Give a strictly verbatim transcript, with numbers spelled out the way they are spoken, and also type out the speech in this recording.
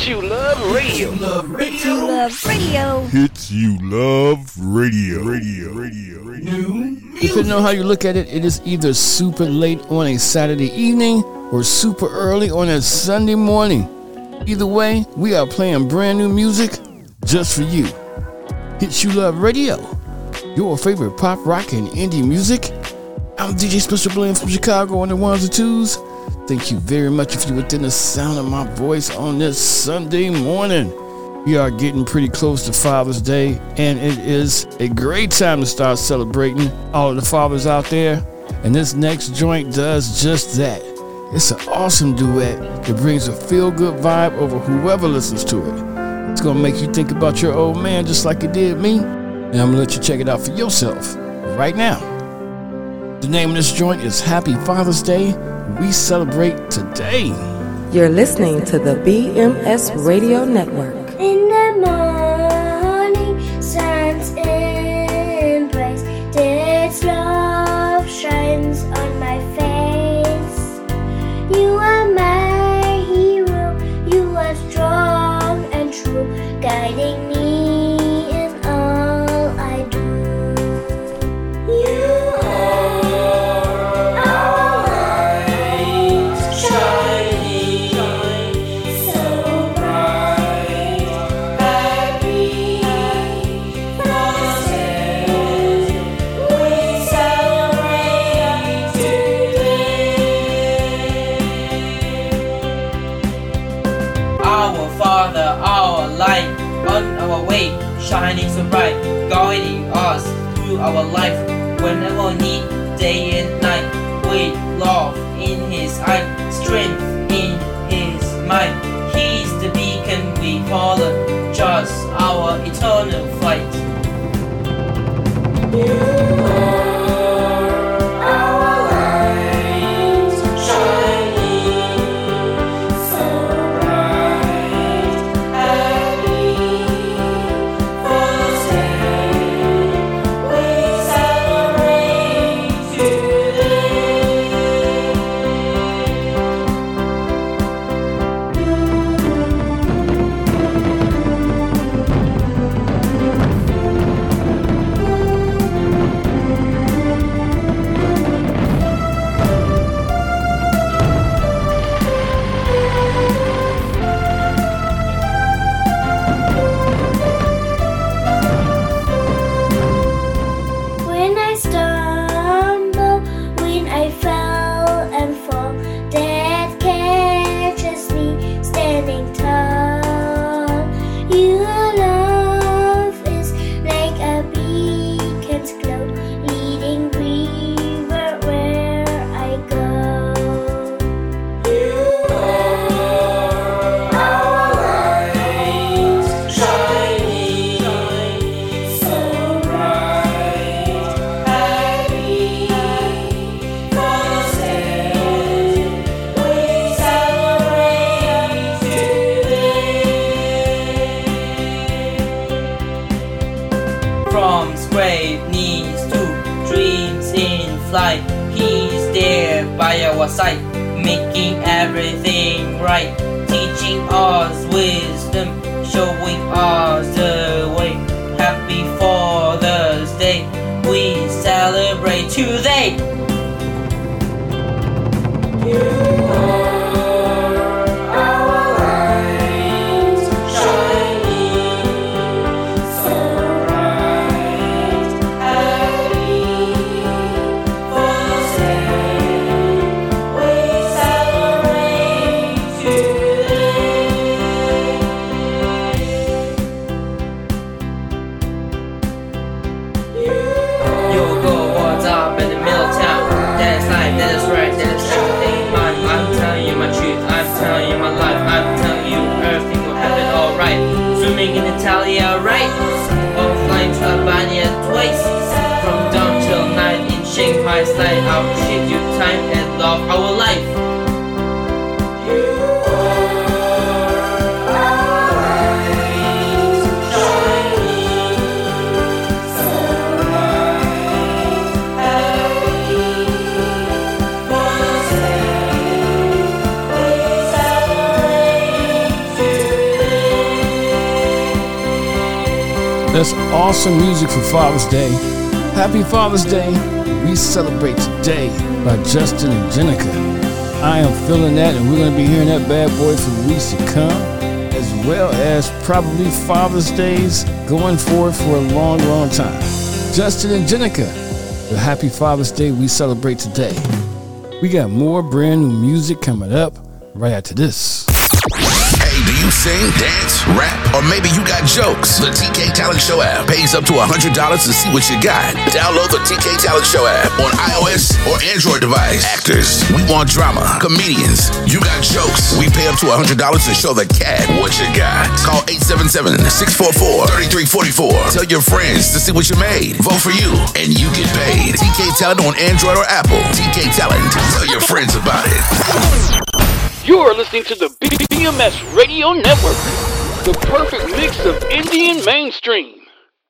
Hits You Love Radio. Hits You Love Radio. Hits You Love Radio. Radio. Radio. Radio. Depending on how you look at it, it is either super late on a Saturday evening or super early on a Sunday morning. Either way, we are playing brand new music just for you. Hits You Love Radio, your favorite pop, rock, and indie music. I'm D J Special Blend from Chicago on the ones and twos. Thank you very much if you're within the sound of my voice on this Sunday morning. We are getting pretty close to Father's Day, and it is a great time to start celebrating all of the fathers out there. And this next joint does just that. It's an awesome duet that brings a feel-good vibe over whoever listens to it. It's going to make you think about your old man just like it did me. And I'm going to let you check it out for yourself right now. The name of this joint is Happy Father's Day. We celebrate today. You're listening to the B M S Radio Network. In the morning, sun's embrace, Dad's love shines on my face. You are my hero, you are strong and true, guiding me in all I do. You shining so bright, guiding us through our life. Whenever need, day and night, with love in his eye, strength in his mind. He's the beacon we follow, just our eternal flight. You are side, making everything right, teaching us wisdom, showing us the way. Happy Father's Day, we celebrate today. You are Italia, right? Or flying to Albania twice. From dawn till night in Shanghai slide. I appreciate your time and love our life. Today. That's awesome music for Father's Day. Happy Father's Day. We celebrate today by Justin and Jenica. I am feeling that, and we're going to be hearing that bad boy for weeks to come, as well as probably Father's Days going forward for a long, long time. Justin and Jenica, the Happy Father's Day we celebrate today. We got more brand new music coming up right after this. Hey, do you sing, dance, rap, or maybe you got jokes? The T K Talent Show app pays up to one hundred dollars to see what you got. Download the T K Talent Show app on iOS or Android device. Actors, we want drama. Comedians, you got jokes. We pay up to one hundred dollars to show the cat what you got. Call eight seven seven, six four four, three three four four. Tell your friends to see what you made. Vote for you, and you get paid. T K Talent on Android or Apple. T K Talent. Tell your friends about it. You're listening to the B M S Radio Network, the perfect mix of Indian mainstream.